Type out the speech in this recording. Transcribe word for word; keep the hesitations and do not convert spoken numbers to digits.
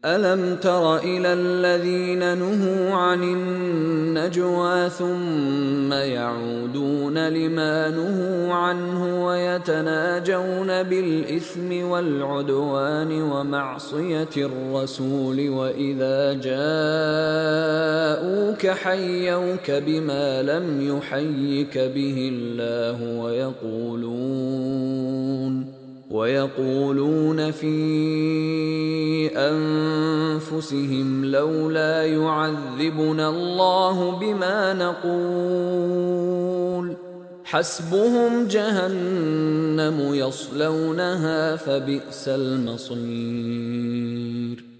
ألم تر إلى الذين نهوا عن النجوى ثم يعودون لما نهوا عنه ويتناجون بالإثم والعدوان ومعصية الرسول وإذا جاءوك حيوك بما لم يحيك به الله ويقولون ويقولون في أنفسهم لولا يعذبنا الله بما نقول حسبهم جهنم يصلونها فبئس المصير.